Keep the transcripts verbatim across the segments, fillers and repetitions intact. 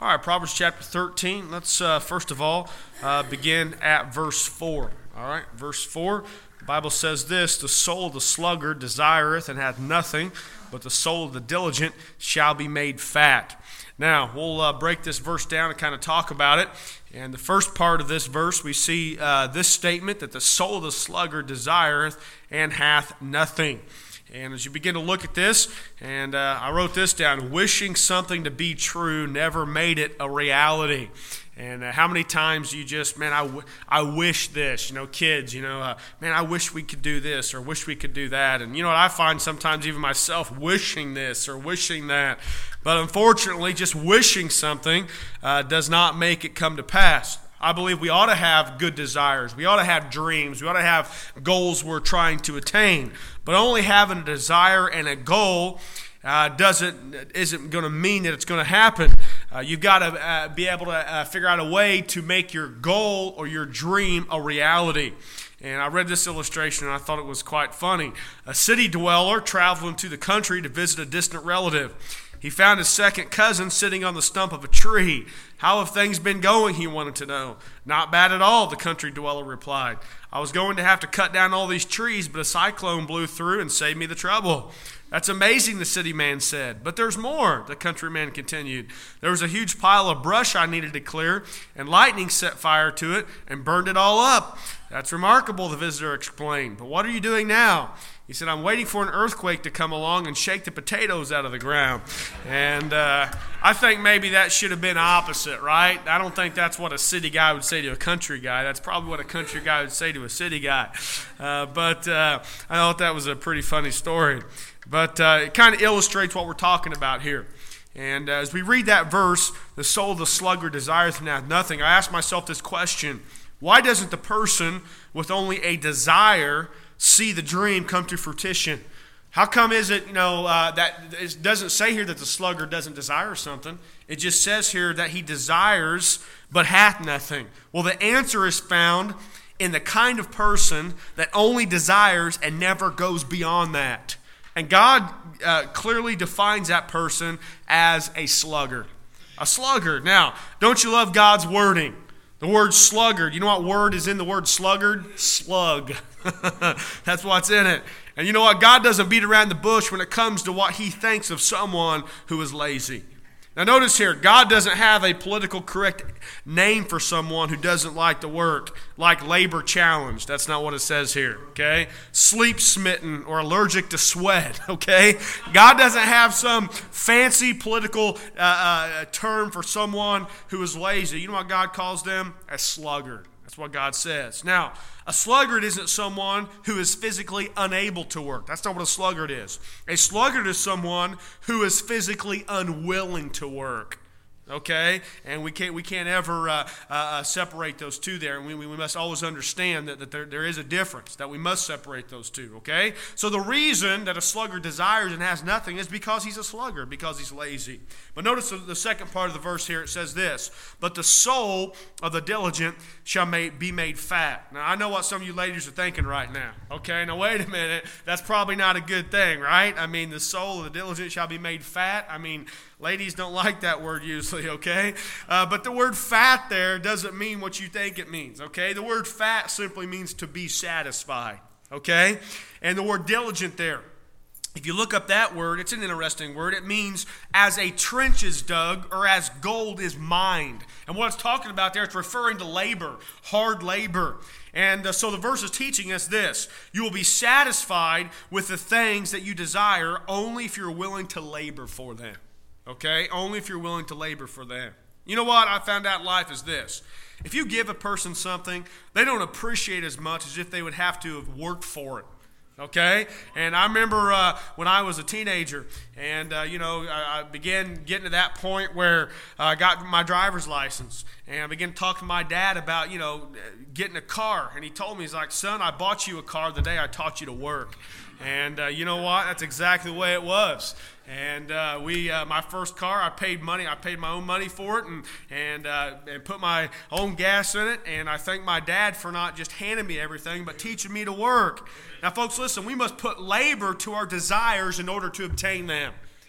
All right, Proverbs chapter thirteen. Let's uh, first of all uh, begin at verse four. All right, verse four. The Bible says this: "The soul of the sluggard desireth and hath nothing, but the soul of the diligent shall be made fat." Now, we'll uh, break this verse down and kind of talk about it. And the first part of this verse, we see uh, this statement that the soul of the sluggard desireth and hath nothing. And as you begin to look at this, and uh, I wrote this down: wishing something to be true never made it a reality. And uh, how many times you just, man, I, w- I wish this, you know, kids, you know, uh, man, I wish we could do this or wish we could do that. And you know what I find sometimes even myself wishing this or wishing that. But unfortunately, just wishing something uh, does not make it come to pass. I believe we ought to have good desires. We ought to have dreams. We ought to have goals we're trying to attain. But only having a desire and a goal uh, doesn't isn't going to mean that it's going to happen. Uh, you've got to uh, be able to uh, figure out a way to make your goal or your dream a reality. And I read this illustration and I thought it was quite funny. A city dweller traveling to the country to visit a distant relative. He found his second cousin sitting on the stump of a tree. "How have things been going?" he wanted to know. "Not bad at all," the country dweller replied. "I was going to have to cut down all these trees, but a cyclone blew through and saved me the trouble." "That's amazing," the city man said. "But there's more," the countryman continued. "There was a huge pile of brush I needed to clear, and lightning set fire to it and burned it all up." "That's remarkable," the visitor explained. "But what are you doing now?" He said, "I'm waiting for an earthquake to come along and shake the potatoes out of the ground." And uh, I think maybe that should have been opposite, right? I don't think that's what a city guy would say to a country guy. That's probably what a country guy would say to a city guy. Uh, but uh, I thought that was a pretty funny story. But uh, it kind of illustrates what we're talking about here. And uh, as we read that verse, "The soul of the sluggard desireth and hath nothing," I ask myself this question: why doesn't the person with only a desire see the dream come to fruition? How come is it, you know, uh, that it doesn't say here that the sluggard doesn't desire something? It just says here that he desires but hath nothing. Well, the answer is found in the kind of person that only desires and never goes beyond that. And God uh, clearly defines that person as a sluggard. A sluggard. Now, don't you love God's wording? The word sluggard, you know what word is in the word sluggard? Slug. That's what's in it. And you know what? God doesn't beat around the bush when it comes to what he thinks of someone who is lazy. Now notice here, God doesn't have a political correct name for someone who doesn't like to work, like labor challenged. That's not what it says here, okay? Sleep smitten or allergic to sweat, okay? God doesn't have some fancy political uh, uh, term for someone who is lazy. You know what God calls them? A sluggard. That's what God says. Now, a sluggard isn't someone who is physically unable to work. That's not what a sluggard is. A sluggard is someone who is physically unwilling to work. Okay, and we can't we can't ever uh, uh, separate those two there, and we, we must always understand that, that there, there is a difference, that we must separate those two. Okay, so the reason that a sluggard desires and has nothing is because he's a sluggard, because he's lazy. But notice the, the second part of the verse here. It says this: "But the soul of the diligent shall make, be made fat." Now I know what some of you ladies are thinking right now. Okay, now wait a minute, that's probably not a good thing, right? I mean, the soul of the diligent shall be made fat. I mean, ladies don't like that word usually, okay? Uh, but the word fat there doesn't mean what you think it means, okay? The word fat simply means to be satisfied, okay? And the word diligent there, if you look up that word, it's an interesting word. It means as a trench is dug or as gold is mined. And what it's talking about there, it's referring to labor, hard labor. And uh, so the verse is teaching us this: you will be satisfied with the things that you desire only if you're willing to labor for them. Okay? Only if you're willing to labor for them. You know what I found out in life is this: if you give a person something, they don't appreciate as much as if they would have to have worked for it. Okay? And I remember uh, when I was a teenager, and, uh, you know, I, I began getting to that point where uh, I got my driver's license, and I began to talk to my dad about, you know, getting a car. And he told me, he's like, "Son, I bought you a car the day I taught you to work." And uh, you know what? That's exactly the way it was. And uh, we, uh, my first car, I paid money. I paid my own money for it, and and uh, and put my own gas in it. And I thank my dad for not just handing me everything, but teaching me to work. Now, folks, listen. We must put labor to our desires in order to obtain them.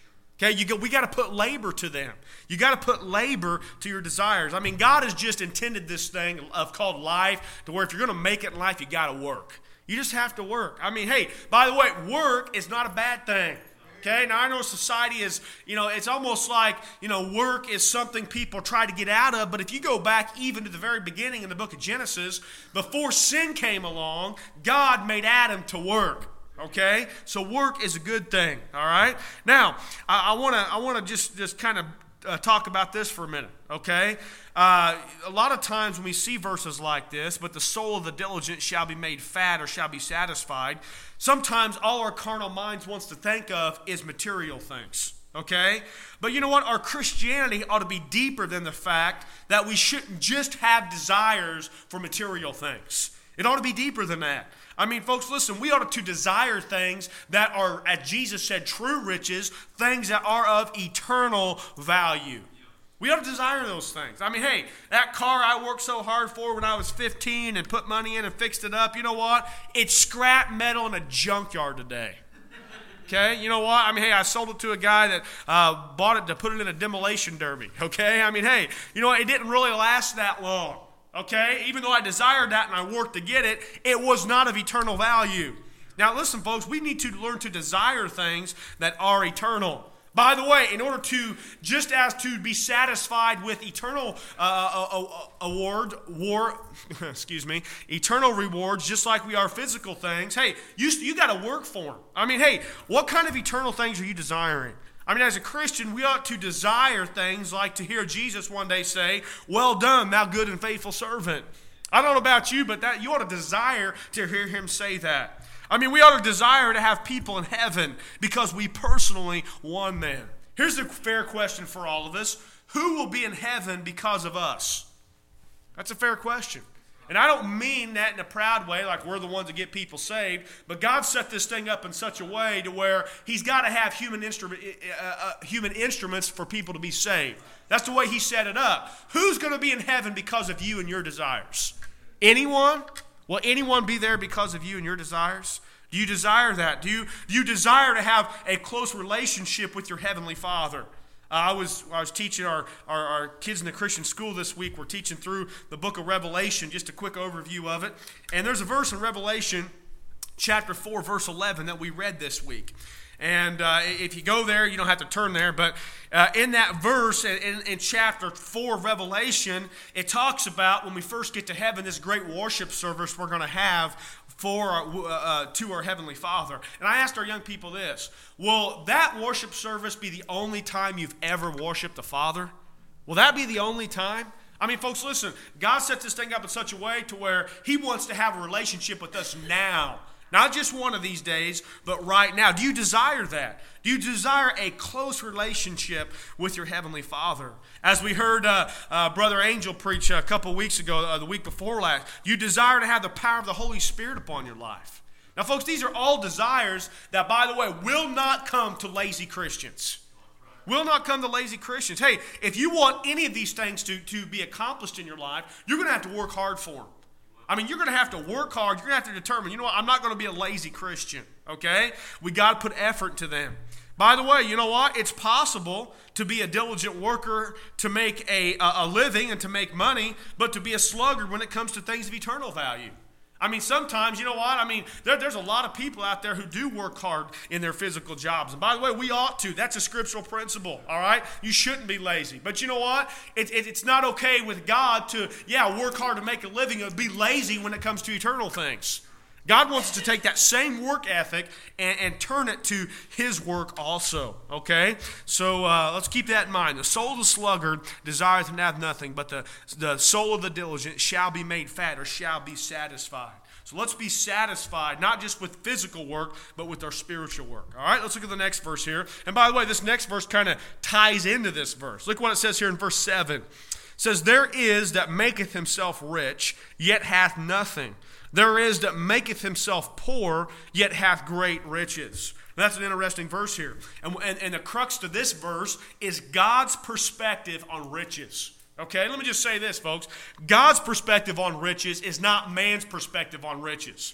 Okay, you go, we got to put labor to them. You got to put labor to your desires. I mean, God has just intended this thing of called life to where if you're going to make it in life, you got to work. You just have to work. I mean, hey, by the way, work is not a bad thing. Okay, now I know society is, you know, it's almost like, you know, work is something people try to get out of. But if you go back even to the very beginning in the book of Genesis, before sin came along, God made Adam to work. Okay, so work is a good thing. All right. Now, I want to I want to just just kind of uh, talk about this for a minute. Okay, uh, a lot of times when we see verses like this, but the soul of the diligent shall be made fat or shall be satisfied. Sometimes all our carnal minds wants to think of is material things. Okay, but you know what? Our Christianity ought to be deeper than the fact that we shouldn't just have desires for material things. It ought to be deeper than that. I mean, folks, listen, we ought to desire things that are, as Jesus said, true riches, things that are of eternal value. We ought to desire those things. I mean, hey, that car I worked so hard for when I was fifteen and put money in and fixed it up, you know what? It's scrap metal in a junkyard today. Okay, you know what? I mean, hey, I sold it to a guy that uh, bought it to put it in a demolition derby. Okay, I mean, hey, you know what? It didn't really last that long. Okay, even though I desired that and I worked to get it, it was not of eternal value. Now listen, folks, we need to learn to desire things that are eternal. By the way, in order to, just as to be satisfied with eternal uh, uh, uh, award, war, excuse me, eternal rewards, just like we are physical things, hey, you, you got to work for them. I mean, hey, what kind of eternal things are you desiring? I mean, as a Christian, we ought to desire things like to hear Jesus one day say, "Well done, thou good and faithful servant." I don't know about you, but that you ought to desire to hear him say that. I mean, we ought to desire to have people in heaven because we personally won them. Here's a fair question for all of us. Who will be in heaven because of us? That's a fair question. And I don't mean that in a proud way, like we're the ones that get people saved, but God set this thing up in such a way to where he's got to have human, instrument, uh, uh, human instruments for people to be saved. That's the way he set it up. Who's going to be in heaven because of you and your desires? Anyone? Will anyone be there because of you and your desires? Do you desire that? Do you, do you desire to have a close relationship with your Heavenly Father? Uh, I was I was teaching our, our, our kids in the Christian school this week. We're teaching through the book of Revelation, just a quick overview of it. And there's a verse in Revelation chapter four, verse eleven that we read this week. And uh, if you go there, you don't have to turn there. But uh, in that verse, in, in chapter four of Revelation, it talks about when we first get to heaven, this great worship service we're going to have for our, uh, to our Heavenly Father. And I asked our young people this: will that worship service be the only time you've ever worshiped the Father? Will that be the only time? I mean, folks, listen, God set this thing up in such a way to where he wants to have a relationship with us now. Not just one of these days, but right now. Do you desire that? Do you desire a close relationship with your Heavenly Father? As we heard uh, uh, Brother Angel preach a couple weeks ago, uh, the week before last, do you desire to have the power of the Holy Spirit upon your life? Now, folks, these are all desires that, by the way, will not come to lazy Christians. Will not come to lazy Christians. Hey, if you want any of these things to, to be accomplished in your life, you're going to have to work hard for them. I mean, you're going to have to work hard. You're going to have to determine, you know what, I'm not going to be a lazy Christian, okay? We got to put effort into them. By the way, you know what? It's possible to be a diligent worker, to make a, a living and to make money, but to be a sluggard when it comes to things of eternal value. I mean, sometimes, you know what? I mean, there, there's a lot of people out there who do work hard in their physical jobs. And by the way, we ought to. That's a scriptural principle, all right? You shouldn't be lazy. But you know what? It, it, it's not okay with God to, yeah, work hard to make a living and be lazy when it comes to eternal things. God wants us to take that same work ethic and, and turn it to his work also, okay? So uh, let's keep that in mind. The soul of the sluggard desireth and hath nothing, but the, the soul of the diligent shall be made fat or shall be satisfied. So let's be satisfied, not just with physical work, but with our spiritual work. All right, let's look at the next verse here. And by the way, this next verse kind of ties into this verse. Look what it says here in verse seven. It says, there is that maketh himself rich, yet hath nothing. There is that maketh himself poor, yet hath great riches. That's an interesting verse here. And, and, and the crux to this verse is God's perspective on riches. Okay, let me just say this, folks. God's perspective on riches is not man's perspective on riches.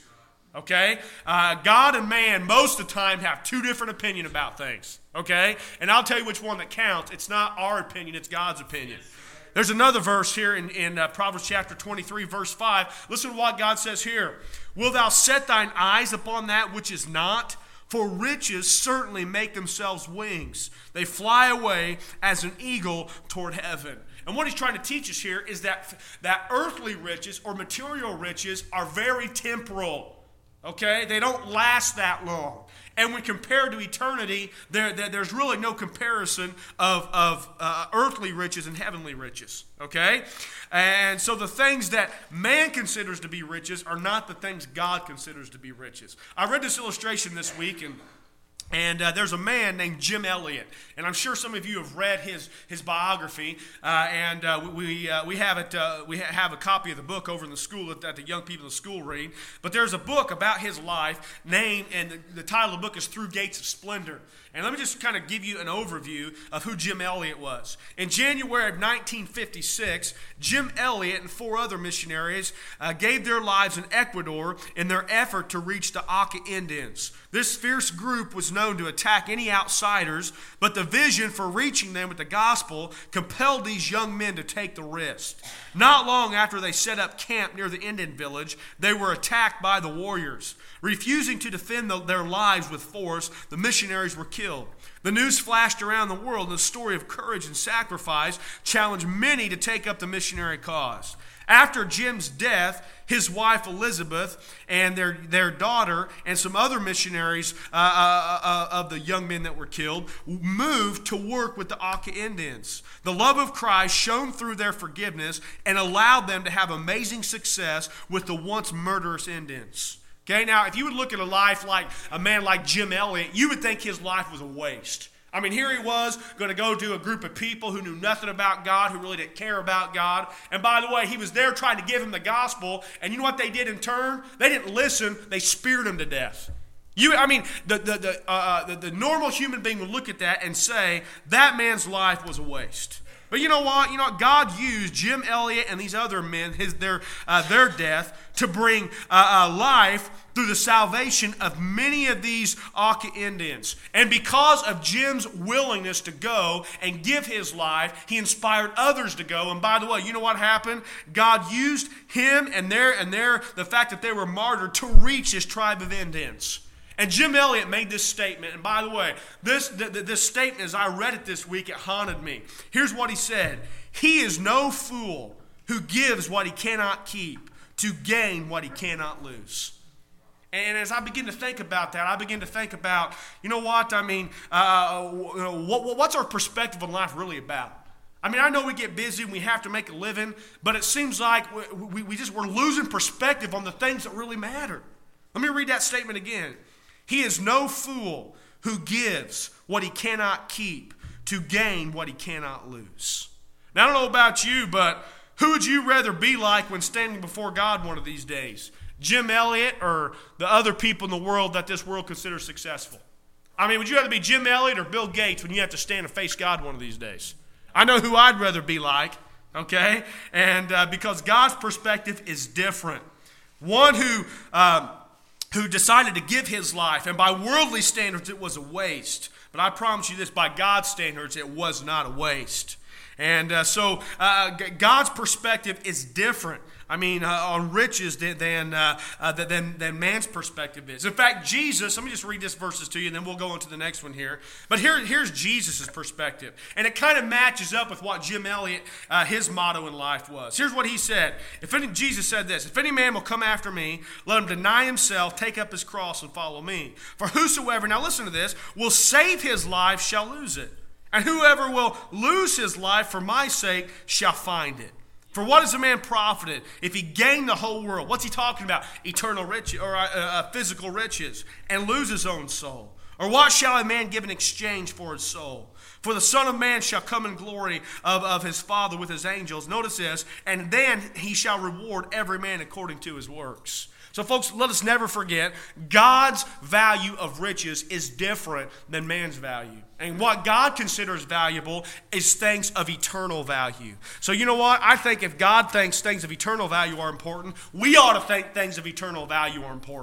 Okay? Uh, God and man, most of the time, have two different opinions about things. Okay? And I'll tell you which one that counts. It's not our opinion, it's God's opinion. There's another verse here in, in uh, Proverbs chapter twenty-three, verse five. Listen to what God says here. Will thou set thine eyes upon that which is not? For riches certainly make themselves wings. They fly away as an eagle toward heaven. And what he's trying to teach us here is that, that earthly riches or material riches are very temporal. Okay? They don't last that long. And when compared to eternity, there, there, there's really no comparison of, of uh, earthly riches and heavenly riches. Okay? And so the things that man considers to be riches are not the things God considers to be riches. I read this illustration this week, and And uh, there's a man named Jim Elliot, and I'm sure some of you have read his his biography. Uh, and uh, we uh, we have it uh, we have a copy of the book over in the school that, that the young people in the school read. But there's a book about his life named, and the, the title of the book is Through Gates of Splendor. And let me just kind of give you an overview of who Jim Elliot was. In January of nineteen fifty-six, Jim Elliot and four other missionaries uh, gave their lives in Ecuador in their effort to reach the Auca Indians. This fierce group was known to attack any outsiders, but the vision for reaching them with the gospel compelled these young men to take the risk. Not long after they set up camp near the Indian village, they were attacked by the warriors. Refusing to defend the, their lives with force, the missionaries were killed. The news flashed around the world, and the story of courage and sacrifice challenged many to take up the missionary cause. After Jim's death, his wife Elizabeth and their, their daughter and some other missionaries uh, uh, uh, of the young men that were killed moved to work with the Auca Indians. The love of Christ shone through their forgiveness and allowed them to have amazing success with the once murderous Indians. Okay, now if you would look at a life like a man like Jim Elliot, you would think his life was a waste. I mean, here he was going to go to a group of people who knew nothing about God, who really didn't care about God. And by the way, he was there trying to give him the gospel. And you know what they did in turn? They didn't listen. They speared him to death. You, I mean, the, the, the, uh, the, the normal human being would look at that and say, that man's life was a waste. But you know what? You know what? God used Jim Elliot and these other men, his, their, uh, their death, to bring uh, uh, life through the salvation of many of these Auca Indians. And because of Jim's willingness to go and give his life, he inspired others to go. And by the way, you know what happened? God used him and their and their the fact that they were martyred to reach this tribe of Indians. And Jim Elliot made this statement. And by the way, this, this statement, as I read it this week, it haunted me. Here's what he said. He is no fool who gives what he cannot keep to gain what he cannot lose. And as I begin to think about that, I begin to think about, you know what? I mean, uh, what, what's our perspective on life really about? I mean, I know we get busy and we have to make a living, but it seems like we, we, we just, we're losing perspective on the things that really matter. Let me read that statement again. He is no fool who gives what he cannot keep to gain what he cannot lose. Now, I don't know about you, but who would you rather be like when standing before God one of these days? Jim Elliot or the other people in the world that this world considers successful? I mean, would you rather be Jim Elliot or Bill Gates when you have to stand and face God one of these days? I know who I'd rather be like, okay? And uh, because God's perspective is different. One who... Um, who decided to give his life, and by worldly standards it was a waste. But I promise you this, by God's standards it was not a waste. And uh, so uh, God's perspective is different. I mean, uh, on riches than than, uh, uh, than than man's perspective is. In fact, Jesus, let me just read this verses to you, and then we'll go on to the next one here. But here, here's Jesus' perspective. And it kind of matches up with what Jim Elliot, uh, his motto in life was. Here's what he said. If any, Jesus said this, if any man will come after me, let him deny himself, take up his cross, and follow me. For whosoever, now listen to this, will save his life shall lose it. And whoever will lose his life for my sake shall find it. For what is a man profited if he gain the whole world? What's he talking about? Eternal riches or uh, uh, physical riches, and lose his own soul. Or what shall a man give in exchange for his soul? For the Son of Man shall come in glory of, of his Father with his angels. Notice this, and then he shall reward every man according to his works. So folks, let us never forget, God's value of riches is different than man's value. And what God considers valuable is things of eternal value. So you know what? I think if God thinks things of eternal value are important, we ought to think things of eternal value are important.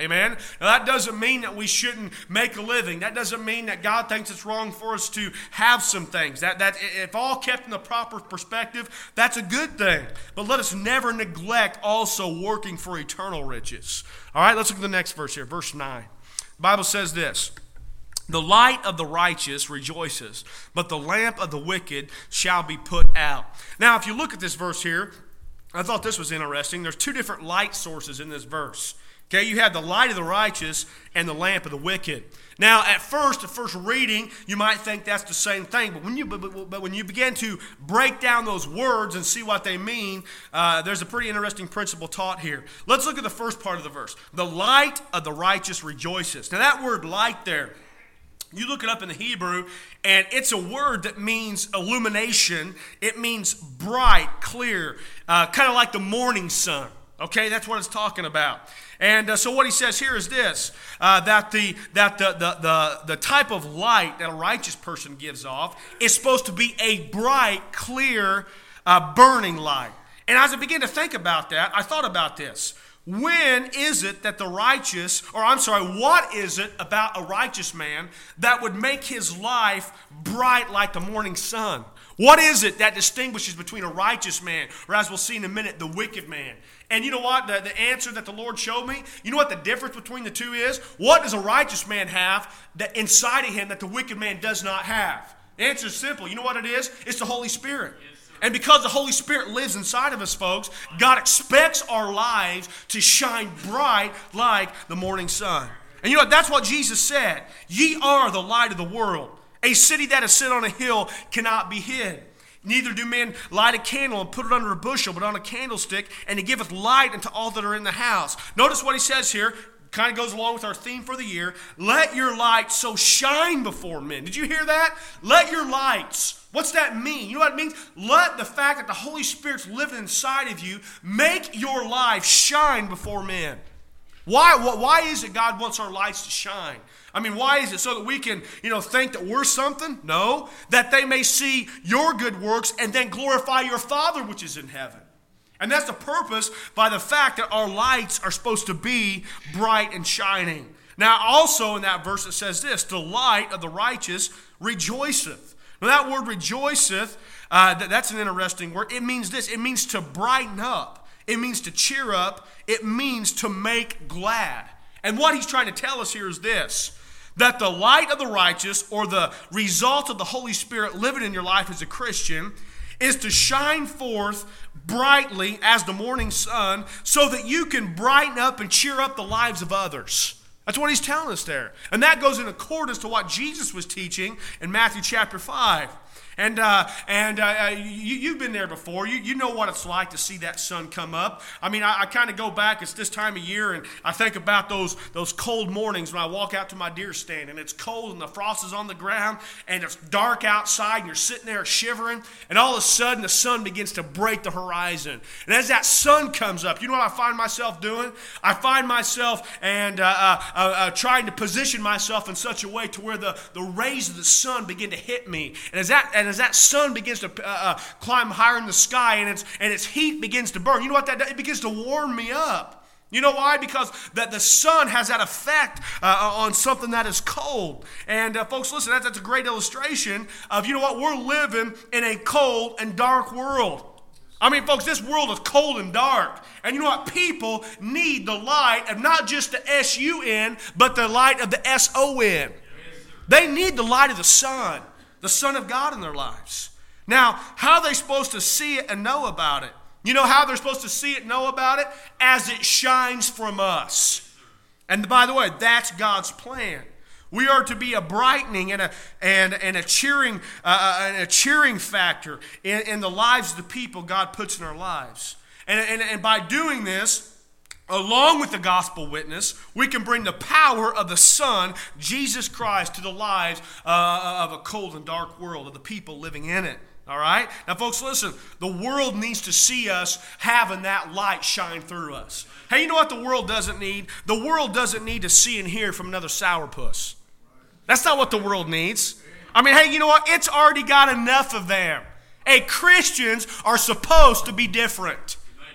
Amen? Now that doesn't mean that we shouldn't make a living. That doesn't mean that God thinks it's wrong for us to have some things. That, that if all kept in the proper perspective, that's a good thing. But let us never neglect also working for eternal riches. All right, let's look at the next verse here, verse nine. The Bible says this: the light of the righteous rejoices, but the lamp of the wicked shall be put out. Now, if you look at this verse here, I thought this was interesting. There's two different light sources in this verse. Okay, you have the light of the righteous and the lamp of the wicked. Now, at first, at first reading, you might think that's the same thing. But when you but, but, but when you begin to break down those words and see what they mean, uh, there's a pretty interesting principle taught here. Let's look at the first part of the verse. The light of the righteous rejoices. Now, that word light there, you look it up in the Hebrew, and it's a word that means illumination. It means bright, clear, uh, kind of like the morning sun. Okay, that's what it's talking about. And uh, so what he says here is this, uh, that, the, that the, the, the, the type of light that a righteous person gives off is supposed to be a bright, clear, uh, burning light. And as I began to think about that, I thought about this. When is it that the righteous, or I'm sorry, what is it about a righteous man that would make his life bright like the morning sun? What is it that distinguishes between a righteous man, or as we'll see in a minute, the wicked man? And you know what? The, the answer that the Lord showed me, you know what the difference between the two is? What does a righteous man have that inside of him that the wicked man does not have? The answer is simple. You know what it is? It's the Holy Spirit. And because the Holy Spirit lives inside of us, folks, God expects our lives to shine bright like the morning sun. And you know what? That's what Jesus said. Ye are the light of the world. A city that is set on a hill cannot be hid. Neither do men light a candle and put it under a bushel, but on a candlestick, and it giveth light unto all that are in the house. Notice what he says here. Kind of goes along with our theme for the year. Let your light so shine before men. Did you hear that? Let your lights. What's that mean? You know what it means? Let the fact that the Holy Spirit's living inside of you make your life shine before men. Why, why is it God wants our lights to shine? I mean, why is it? So that we can, you know, think that we're something? No. That they may see your good works and then glorify your Father which is in heaven. And that's the purpose by the fact that our lights are supposed to be bright and shining. Now, also in that verse it says this: the light of the righteous rejoiceth. Now, that word rejoiceth, uh, that, that's an interesting word. It means this. It means to brighten up. It means to cheer up. It means to make glad. And what he's trying to tell us here is this: that the light of the righteous, or the result of the Holy Spirit living in your life as a Christian, is to shine forth brightly as the morning sun so that you can brighten up and cheer up the lives of others. That's what he's telling us there. And that goes in accordance to what Jesus was teaching in Matthew chapter five. And uh, and uh, you, you've been there before. You, you know what it's like to see that sun come up. I mean, I, I kind of go back. It's this time of year, and I think about those, those cold mornings when I walk out to my deer stand, and it's cold, and the frost is on the ground, and it's dark outside, and you're sitting there shivering, and all of a sudden the sun begins to break the horizon. And as that sun comes up, you know what I find myself doing? I find myself and uh, uh, uh, uh, trying to position myself in such a way to where the, the rays of the sun begin to hit me. And as that and as that sun begins to uh, uh, climb higher in the sky, and its and its heat begins to burn, you know what that does? It begins to warm me up. You know why? Because that the sun has that effect uh, on something that is cold. And uh, folks, listen, that, that's a great illustration of, you know what, we're living in a cold and dark world. I mean, folks, this world is cold and dark. And you know what? People need the light of not just the S U N, but the light of the S O N. They need the light of the sun, the Son of God in their lives. Now, how are they supposed to see it and know about it? You know how they're supposed to see it and know about it? As it shines from us. And by the way, that's God's plan. We are to be a brightening and a and, and a cheering uh, and a cheering factor in, in the lives of the people God puts in our lives. And, and, and by doing this, along with the gospel witness, we can bring the power of the Son, Jesus Christ, to the lives uh, of a cold and dark world, of the people living in it. All right? Now, folks, listen. The world needs to see us having that light shine through us. Hey, you know what the world doesn't need? The world doesn't need to see and hear from another sourpuss. That's not what the world needs. I mean, hey, you know what? It's already got enough of them. Hey, Christians are supposed to be different.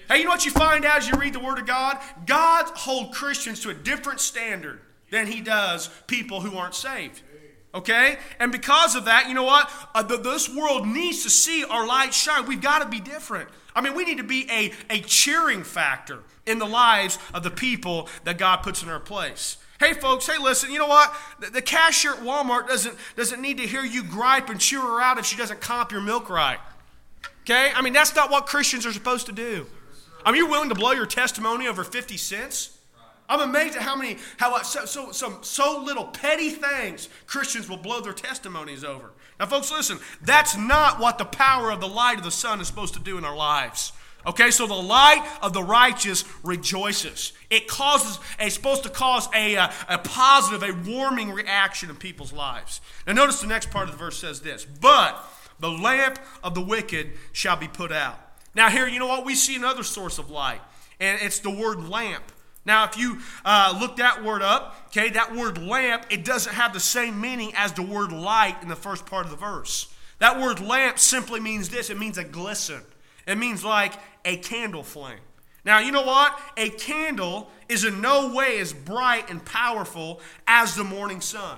Hey, you know what you find out as you read the Word of God? God holds Christians to a different standard than he does people who aren't saved. Okay? And because of that, you know what? Uh, the, this world needs to see our light shine. We've got to be different. I mean, we need to be a, a cheering factor in the lives of the people that God puts in our place. Hey, folks, hey, listen, you know what? The, the cashier at Walmart doesn't, doesn't need to hear you gripe and cheer her out if she doesn't comp your milk right. Okay? I mean, that's not what Christians are supposed to do. I mean, you're willing to blow your testimony over fifty cents? I'm amazed at how many, how so, so, some, so little petty things Christians will blow their testimonies over. Now, folks, listen, that's not what the power of the light of the sun is supposed to do in our lives. Okay, so the light of the righteous rejoices. It causes, it's supposed to cause a, a, a positive, a warming reaction in people's lives. Now, notice the next part of the verse says this, but the lamp of the wicked shall be put out. Now, here, you know what? We see another source of light, and it's the word lamp. Now, if you uh, look that word up, okay, that word lamp, it doesn't have the same meaning as the word light in the first part of the verse. That word lamp simply means this. It means a glisten. It means like a candle flame. Now, you know what? A candle is in no way as bright and powerful as the morning sun.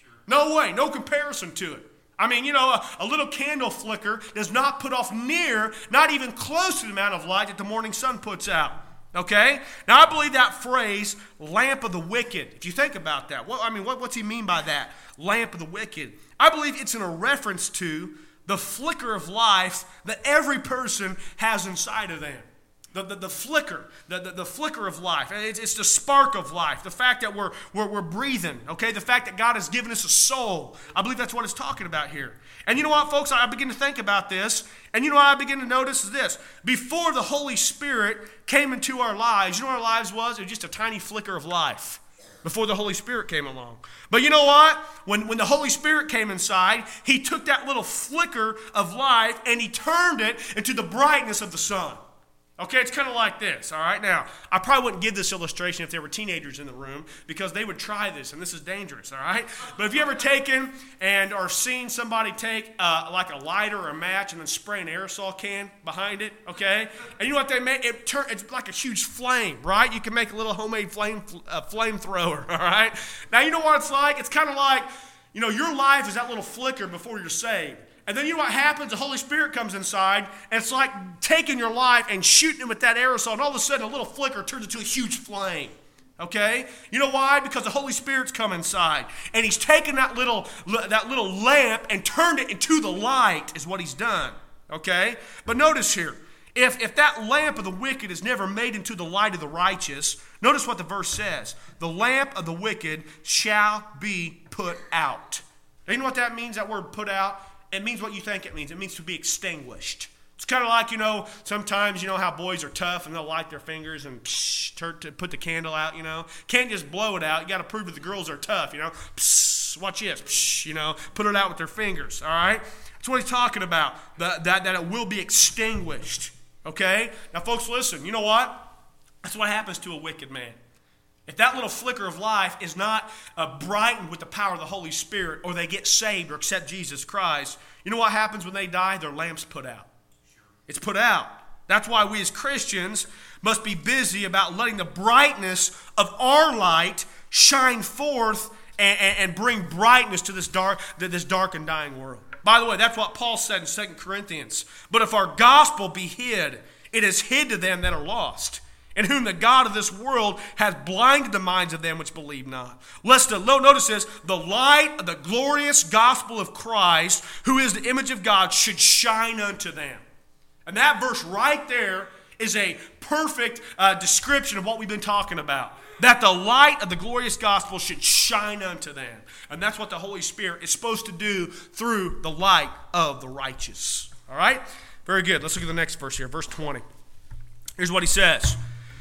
No way, no comparison to it. I mean, you know, a, a little candle flicker does not put off near, not even close to the amount of light that the morning sun puts out. Okay? Now, I believe that phrase, lamp of the wicked, if you think about that, what, I mean, what, what's he mean by that? Lamp of the wicked. I believe it's in a reference to the flicker of life that every person has inside of them. The, the, the flicker, the, the, the flicker of life. It's, it's the spark of life. The fact that we're, we're, we're breathing, okay? The fact that God has given us a soul. I believe that's what it's talking about here. And you know what, folks? I begin to think about this, and you know what I begin to notice is this. Before the Holy Spirit came into our lives, you know what our lives was? It was just a tiny flicker of life before the Holy Spirit came along. But you know what? When, when the Holy Spirit came inside, he took that little flicker of life and he turned it into the brightness of the sun. Okay, it's kind of like this, all right? Now, I probably wouldn't give this illustration if there were teenagers in the room because they would try this, and this is dangerous, all right? But have you ever taken and or seen somebody take uh, like a lighter or a match and then spray an aerosol can behind it, okay? And you know what they make? It turn, it's like a huge flame, right? You can make a little homemade flame uh, flamethrower, all right? Now, you know what it's like? It's kind of like, you know, your life is that little flicker before you're saved. And then you know what happens? The Holy Spirit comes inside, and it's like taking your life and shooting it with that aerosol, and all of a sudden a little flicker turns into a huge flame. Okay? You know why? Because the Holy Spirit's come inside, and he's taken that little, that little lamp and turned it into the light is what he's done. Okay? But notice here, if, if that lamp of the wicked is never made into the light of the righteous, notice what the verse says. The lamp of the wicked shall be put out. Now, you know what that means, that word put out? It means what you think it means. It means to be extinguished. It's kind of like, you know, sometimes, you know, how boys are tough and they'll light their fingers and psh, turn to put the candle out, you know. Can't just blow it out. You got to prove that the girls are tough, you know. Psh, watch this, psh, you know, put it out with their fingers, all right? That's what he's talking about, the, that, that it will be extinguished, okay? Now, folks, listen, you know what? That's what happens to a wicked man. If that little flicker of life is not uh, brightened with the power of the Holy Spirit, or they get saved or accept Jesus Christ, you know what happens when they die? Their lamp's put out. It's put out. That's why we as Christians must be busy about letting the brightness of our light shine forth and, and, and bring brightness to this dark, to this dark and dying world. By the way, that's what Paul said in Second Corinthians. But if our gospel be hid, it is hid to them that are lost, in whom the God of this world hath blinded the minds of them which believe not. Lest the, notice this, the light of the glorious gospel of Christ, who is the image of God, should shine unto them. And that verse right there is a perfect uh, description of what we've been talking about. That the light of the glorious gospel should shine unto them. And that's what the Holy Spirit is supposed to do through the light of the righteous. All right? Very good. Let's look at the next verse here, verse twenty. Here's what he says.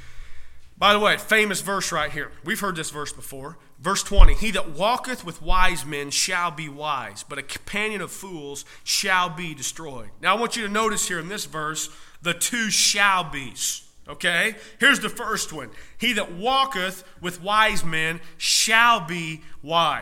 By the way, famous verse right here. We've heard this verse before. Verse twenty, he that walketh with wise men shall be wise, but a companion of fools shall be destroyed. Now I want you to notice here in this verse, the two shall be's. Okay? Here's the first one. He that walketh with wise men shall be wise.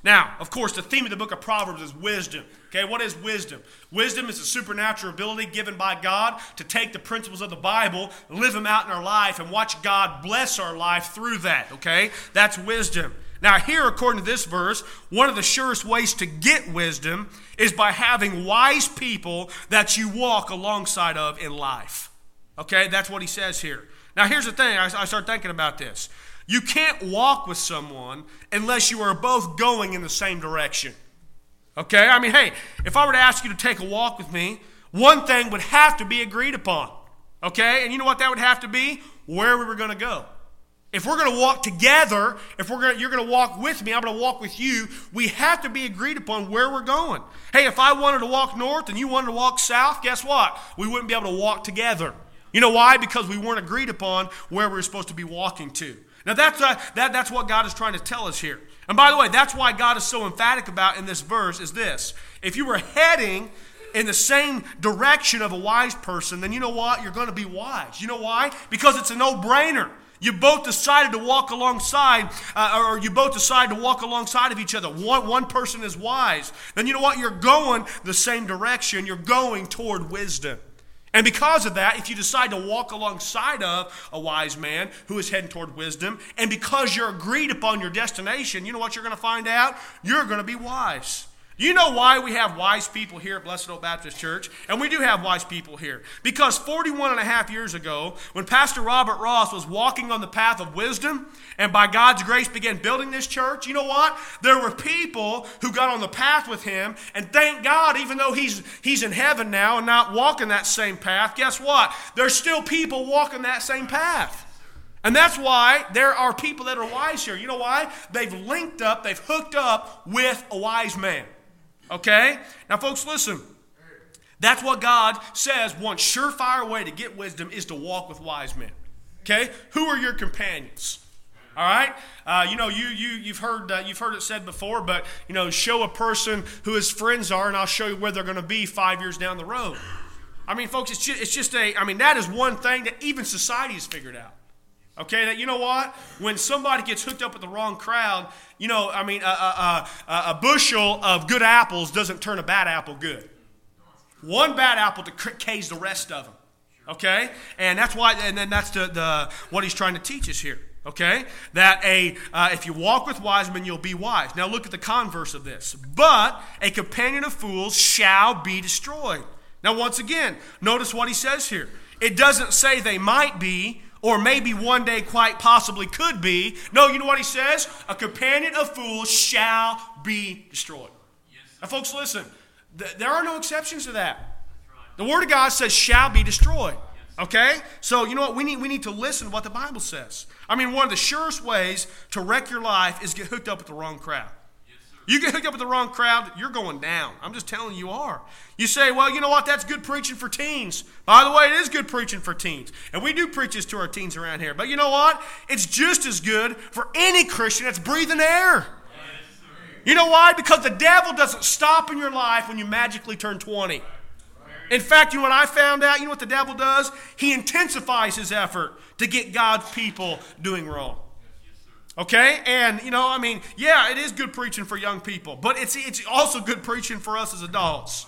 Now, of course, the theme of the book of Proverbs is wisdom. Okay, what is wisdom? Wisdom is a supernatural ability given by God to take the principles of the Bible, live them out in our life, and watch God bless our life through that. Okay, that's wisdom. Now here, according to this verse, one of the surest ways to get wisdom is by having wise people that you walk alongside of in life. Okay, that's what he says here. Now here's the thing, I, I start thinking about this. You can't walk with someone unless you are both going in the same direction. Okay? I mean, hey, if I were to ask you to take a walk with me, one thing would have to be agreed upon. Okay? And you know what that would have to be? Where we were going to go. If we're going to walk together, if we're going to, you're going to walk with me, I'm going to walk with you, we have to be agreed upon where we're going. Hey, if I wanted to walk north and you wanted to walk south, guess what? We wouldn't be able to walk together. You know why? Because we weren't agreed upon where we were supposed to be walking to. Now, that's, uh, that, that's what God is trying to tell us here. And by the way, that's why God is so emphatic about in this verse is this. If you were heading in the same direction of a wise person, then you know what? You're going to be wise. You know why? Because it's a no-brainer. You both decided to walk alongside, uh, or you both decided to walk alongside of each other. One, one person is wise. Then you know what? You're going the same direction. You're going toward wisdom. And because of that, if you decide to walk alongside of a wise man who is heading toward wisdom, and because you're agreed upon your destination, you know what you're going to find out? You're going to be wise. You know why we have wise people here at Blessed Oak Baptist Church? And we do have wise people here. Because forty-one and a half years ago, when Pastor Robert Ross was walking on the path of wisdom, and by God's grace began building this church, you know what? There were people who got on the path with him, and thank God, even though he's, he's in heaven now and not walking that same path, guess what? There's still people walking that same path. And that's why there are people that are wise here. You know why? They've linked up, they've hooked up with a wise man. Okay? Now, folks, listen. That's what God says one surefire way to get wisdom is to walk with wise men. Okay? Who are your companions? All right? Uh, you know, you, you, you've heard uh, you've heard it said before, but, you know, show a person who his friends are, and I'll show you where they're going to be five years down the road. I mean, folks, it's just, it's just a, I mean, that is one thing that even society has figured out. Okay, that you know what? When somebody gets hooked up with the wrong crowd, you know, I mean, a, a, a, a bushel of good apples doesn't turn a bad apple good. One bad apple decays the rest of them. Okay, and that's why, and then that's the, the what he's trying to teach us here. Okay, that a uh, if you walk with wise men, you'll be wise. Now look at the converse of this. But a companion of fools shall be destroyed. Now once again, notice what he says here. It doesn't say they might be, or maybe one day quite possibly could be. No, you know what he says? A companion of fools shall be destroyed. Yes. Now, folks, listen. Th- there are no exceptions to that. Right. The Word of God says shall be destroyed. Yes. Okay? So, you know what? We need, we need to listen to what the Bible says. I mean, one of the surest ways to wreck your life is get hooked up with the wrong crowd. You get hooked up with the wrong crowd, you're going down. I'm just telling you, you are. You say, well, you know what? That's good preaching for teens. By the way, it is good preaching for teens. And we do preach this to our teens around here. But you know what? It's just as good for any Christian that's breathing air. You know why? Because the devil doesn't stop in your life when you magically turn twenty. In fact, you know what I found out? You know what the devil does? He intensifies his effort to get God's people doing wrong. Okay, and you know, I mean, yeah, it is good preaching for young people, but it's it's also good preaching for us as adults.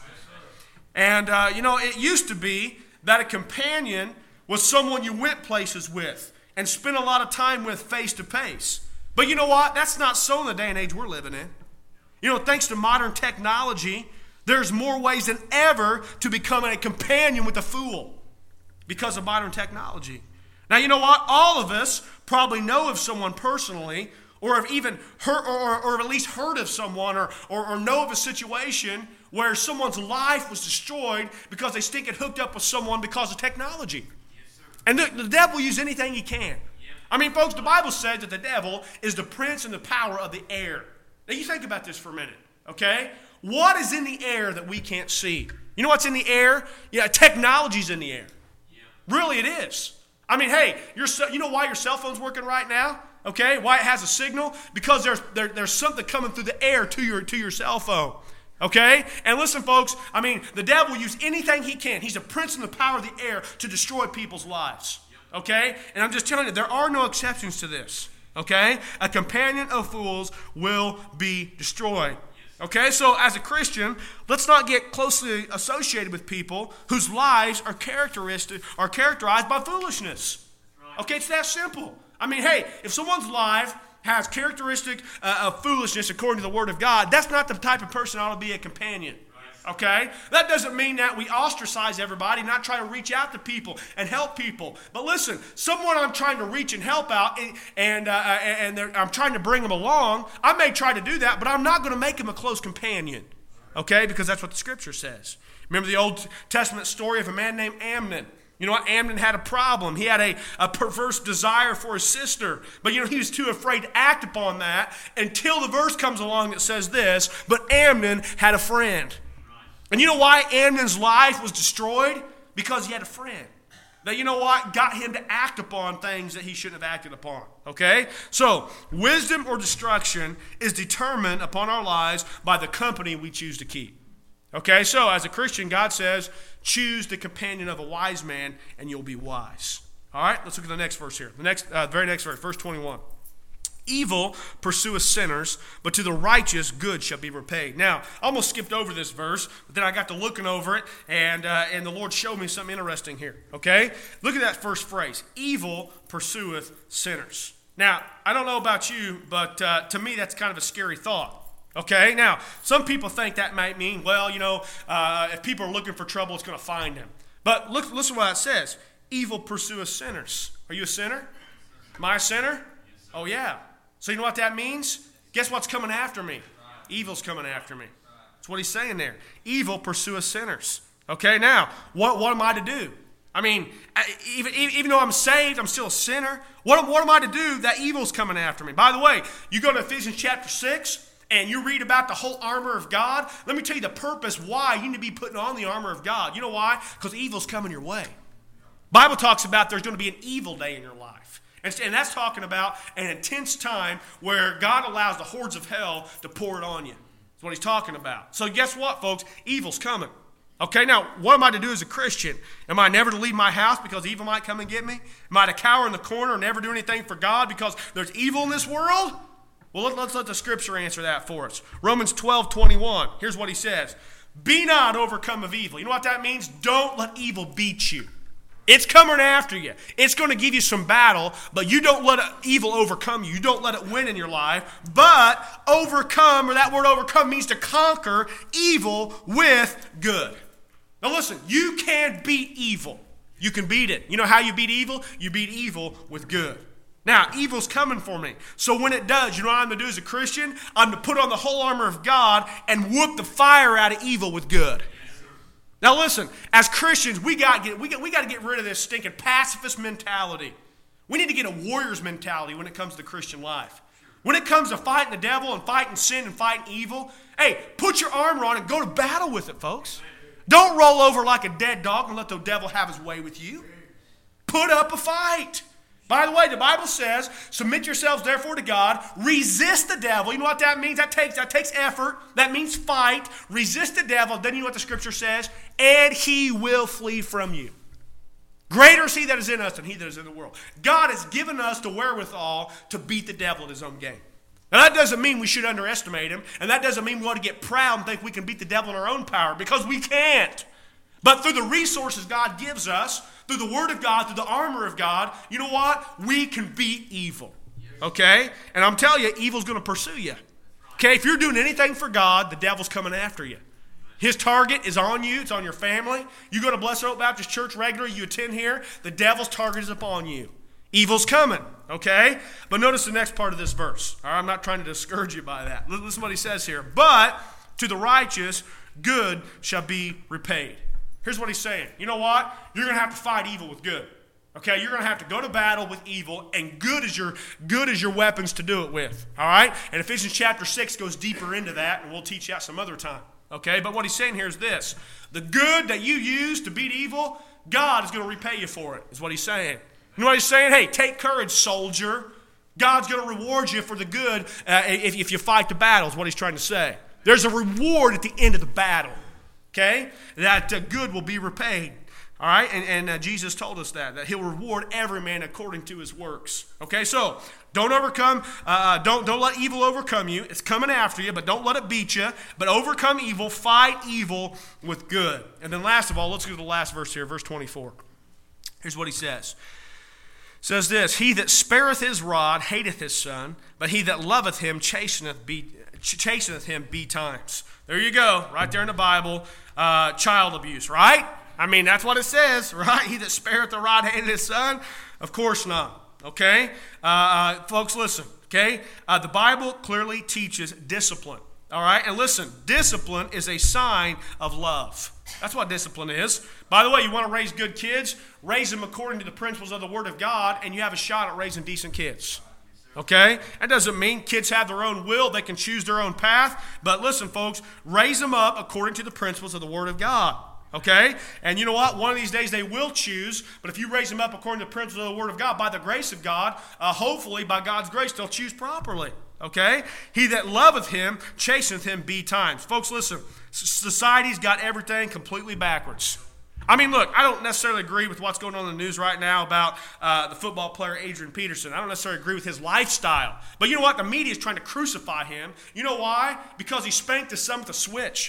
And uh, you know, it used to be that a companion was someone you went places with and spent a lot of time with face to face. But you know what? That's not so in the day and age we're living in. You know, thanks to modern technology, there's more ways than ever to become a companion with a fool because of modern technology. Now, you know what? All of us probably know of someone personally, or have even heard, or, or at least heard of someone, or, or, or know of a situation where someone's life was destroyed because they still get hooked up with someone because of technology. Yes, and the, the devil will use anything he can. Yeah. I mean, folks, the Bible says that the devil is the prince and the power of the air. Now, you think about this for a minute, okay? What is in the air that we can't see? You know what's in the air? Yeah, technology's in the air. Yeah. Really, it is. I mean, hey, your, you know why your cell phone's working right now? Okay, why it has a signal? Because there's there, there's something coming through the air to your to your cell phone. Okay? And listen, folks, I mean, the devil will use anything he can. He's a prince in the power of the air to destroy people's lives. Okay? And I'm just telling you, there are no exceptions to this. Okay? A companion of fools will be destroyed. Okay, so as a Christian, let's not get closely associated with people whose lives are characteristic are characterized by foolishness. Okay, it's that simple. I mean, hey, if someone's life has characteristic uh, of foolishness according to the Word of God, that's not the type of person that ought to be a companion. Okay? That doesn't mean that we ostracize everybody, not try to reach out to people and help people. But listen, someone I'm trying to reach and help out, and, and, uh, and I'm trying to bring them along, I may try to do that, but I'm not going to make him a close companion. Okay? Because that's what the Scripture says. Remember the Old Testament story of a man named Amnon? You know what? Amnon had a problem. He had a, a perverse desire for his sister. But you know, he was too afraid to act upon that until the verse comes along that says this, but Amnon had a friend. And you know why Amnon's life was destroyed? Because he had a friend. That, you know what, got him to act upon things that he shouldn't have acted upon. Okay? So, wisdom or destruction is determined upon our lives by the company we choose to keep. Okay? So, as a Christian, God says, choose the companion of a wise man and you'll be wise. All right? Let's look at the next verse here. The next, uh, very next verse, verse twenty-one. Evil pursueth sinners, but to the righteous good shall be repaid. Now, I almost skipped over this verse, but then I got to looking over it, and uh, and the Lord showed me something interesting here. Okay? Look at that first phrase. Evil pursueth sinners. Now, I don't know about you, but uh, to me that's kind of a scary thought. Okay? Now, some people think that might mean, well, you know, uh, if people are looking for trouble, it's going to find them. But look, listen to what it says. Evil pursueth sinners. Are you a sinner? Am I a sinner? Oh, yeah. So you know what that means? Guess what's coming after me? Evil's coming after me. That's what he's saying there. Evil pursueth sinners. Okay, now, what, what am I to do? I mean, even, even though I'm saved, I'm still a sinner. What, what am I to do that evil's coming after me? By the way, you go to Ephesians chapter six, and you read about the whole armor of God. Let me tell you the purpose why you need to be putting on the armor of God. You know why? Because evil's coming your way. Bible talks about there's going to be an evil day in your life. And that's talking about an intense time where God allows the hordes of hell to pour it on you. That's what he's talking about. So guess what, folks? Evil's coming. Okay, now, what am I to do as a Christian? Am I never to leave my house because evil might come and get me? Am I to cower in the corner and never do anything for God because there's evil in this world? Well, let's let the Scripture answer that for us. Romans twelve twenty-one. Here's what he says. Be not overcome of evil. You know what that means? Don't let evil beat you. It's coming after you. It's going to give you some battle, but you don't let evil overcome you. You don't let it win in your life. But overcome, or that word overcome means to conquer evil with good. Now listen, you can beat evil. You can beat it. You know how you beat evil? You beat evil with good. Now, evil's coming for me. So when it does, you know what I'm going to do as a Christian? I'm to put on the whole armor of God and whoop the fire out of evil with good. Now listen, as Christians, we got to get we got, we got to get rid of this stinking pacifist mentality. We need to get a warrior's mentality when it comes to the Christian life. When it comes to fighting the devil and fighting sin and fighting evil, hey, put your armor on and go to battle with it, folks. Don't roll over like a dead dog and let the devil have his way with you. Put up a fight. By the way, the Bible says, submit yourselves therefore to God, resist the devil. You know what that means? That takes, that takes effort. That means fight. Resist the devil. Then you know what the Scripture says? And he will flee from you. Greater is he that is in us than he that is in the world. God has given us the wherewithal to beat the devil at his own game. Now that doesn't mean we should underestimate him, and that doesn't mean we want to get proud and think we can beat the devil in our own power, because we can't. But through the resources God gives us, through the Word of God, through the armor of God, you know what? We can beat evil. Okay? And I'm telling you, evil's going to pursue you. Okay? If you're doing anything for God, the devil's coming after you. His target is on you. It's on your family. You go to Blessed Hope Baptist Church regularly, you attend here, the devil's target is upon you. Evil's coming. Okay? But notice the next part of this verse. All right? I'm not trying to discourage you by that. Listen to what he says here. But to the righteous, good shall be repaid. Here's what he's saying. You know what? You're going to have to fight evil with good. Okay? You're going to have to go to battle with evil, and good is your good is your weapons to do it with. All right? And Ephesians chapter six goes deeper into that, and we'll teach that some other time. Okay? But what he's saying here is this. The good that you use to beat evil, God is going to repay you for it, is what he's saying. You know what he's saying? Hey, take courage, soldier. God's going to reward you for the good uh, if, if you fight the battle, is what he's trying to say. There's a reward at the end of the battle. Okay? That uh, good will be repaid. All right, and, and uh, Jesus told us that, that he'll reward every man according to his works. Okay, so don't overcome, uh, don't, don't let evil overcome you. It's coming after you, but don't let it beat you. But overcome evil, fight evil with good. And then last of all, let's go to the last verse here, verse twenty-four. Here's what he says. It says this, he that spareth his rod hateth his son, but he that loveth him chasteneth, be, chasteneth him betimes. There you go, right there in the Bible, uh, child abuse, right? I mean, that's what it says, right? He that spareth the rod hated his son? Of course not, okay? Uh, uh, folks, listen, okay? Uh, the Bible clearly teaches discipline, all right? And listen, discipline is a sign of love. That's what discipline is. By the way, you want to raise good kids? Raise them according to the principles of the Word of God, and you have a shot at raising decent kids. Okay? That doesn't mean kids have their own will. They can choose their own path. But listen, folks, raise them up according to the principles of the Word of God. Okay? And you know what? One of these days they will choose, but if you raise them up according to the principles of the Word of God, by the grace of God, uh, hopefully by God's grace, they'll choose properly. Okay? He that loveth him chasteneth him betimes. Folks, listen. Society's got everything completely backwards. I mean, look, I don't necessarily agree with what's going on in the news right now about uh, the football player Adrian Peterson. I don't necessarily agree with his lifestyle. But you know what? The media is trying to crucify him. You know why? Because he spanked his son with a switch.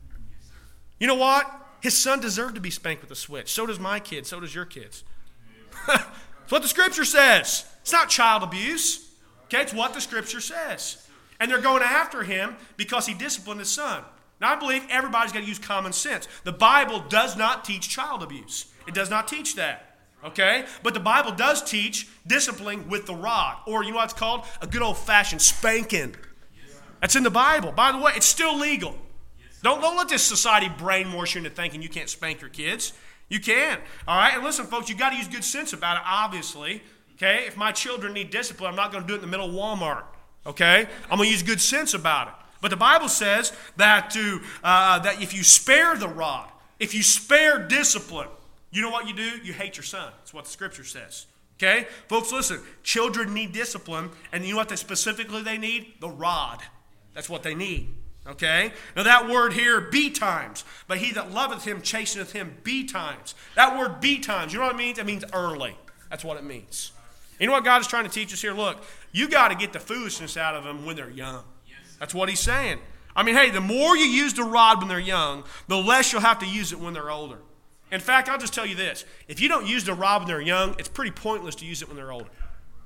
You know what? His son deserved to be spanked with a switch. So does my kid. So does your kids. That's what the Scripture says. It's not child abuse. Okay, it's what the Scripture says. And they're going after him because he disciplined his son. Now, I believe everybody's got to use common sense. The Bible does not teach child abuse. It does not teach that. Okay? But the Bible does teach disciplining with the rod. Or, you know what it's called? A good old-fashioned spanking. That's in the Bible. By the way, it's still legal. Don't, don't let this society brainwash you into thinking you can't spank your kids. You can. All right? And listen, folks, you've got to use good sense about it, obviously. Okay? If my children need discipline, I'm not going to do it in the middle of Walmart. Okay? I'm going to use good sense about it. But the Bible says that to uh, that if you spare the rod, if you spare discipline, you know what you do? You hate your son. That's what the Scripture says. Okay? Folks, listen. Children need discipline, and you know what they specifically they need? The rod. That's what they need. Okay? Now that word here, betimes. But he that loveth him chasteneth him betimes. That word betimes, you know what it means? It means early. That's what it means. You know what God is trying to teach us here? Look, you got to get the foolishness out of them when they're young. That's what he's saying. I mean, hey, the more you use the rod when they're young, the less you'll have to use it when they're older. In fact, I'll just tell you this. If you don't use the rod when they're young, it's pretty pointless to use it when they're older.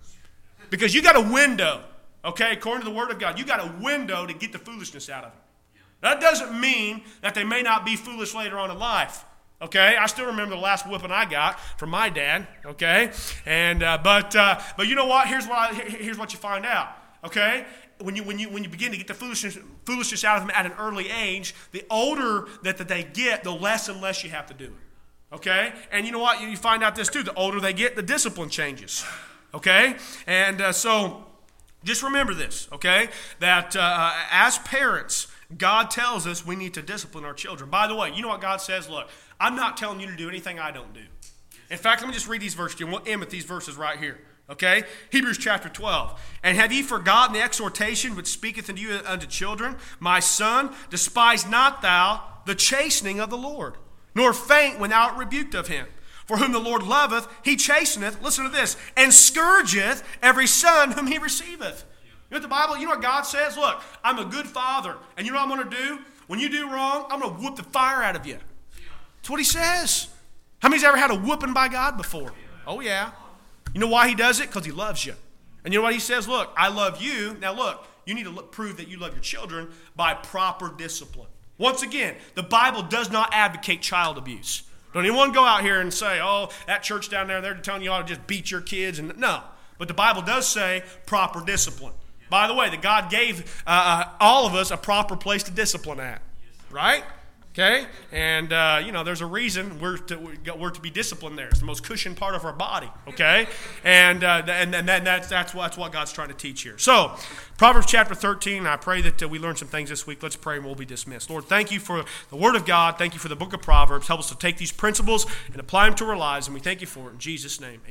Because you got a window, okay, according to the Word of God, you got a window to get the foolishness out of them. That doesn't mean that they may not be foolish later on in life. Okay, I still remember the last whipping I got from my dad. Okay, and uh, but uh, but you know what? Here's what I, here's what you find out. Okay. When you, when, you, when you begin to get the foolishness, foolishness out of them at an early age, the older that, that they get, the less and less you have to do it. Okay? And you know what? You, you find out this too. The older they get, the discipline changes. Okay? And uh, so just remember this, okay? That uh, as parents, God tells us we need to discipline our children. By the way, you know what God says? Look, I'm not telling you to do anything I don't do. In fact, let me just read these verses to you, and we'll end with these verses right here. Okay? Hebrews chapter twelve. And have ye forgotten the exhortation which speaketh unto you unto children? My son, despise not thou the chastening of the Lord, nor faint when thou art rebuked of him. For whom the Lord loveth, he chasteneth, listen to this, and scourgeth every son whom he receiveth. You know what the Bible, you know what God says? Look, I'm a good father, and you know what I'm going to do? When you do wrong, I'm going to whoop the fire out of you. That's what he says. How many's ever had a whooping by God before? Oh, yeah. You know why he does it? Because he loves you. And you know what he says? Look, I love you. Now look, you need to look, prove that you love your children by proper discipline. Once again, the Bible does not advocate child abuse. Don't anyone go out here and say, oh, that church down there, they're telling you ought to just beat your kids. And no. But the Bible does say proper discipline. By the way, that God gave uh, all of us a proper place to discipline at. Right? Okay? And, uh, you know, there's a reason we're to, we're to be disciplined there. It's the most cushioned part of our body. Okay? And uh, and, and that's, that's, what, that's what God's trying to teach here. So, Proverbs chapter thirteen, I pray that uh, we learn some things this week. Let's pray and we'll be dismissed. Lord, thank you for the Word of God. Thank you for the book of Proverbs. Help us to take these principles and apply them to our lives. And we thank you for it in Jesus' name.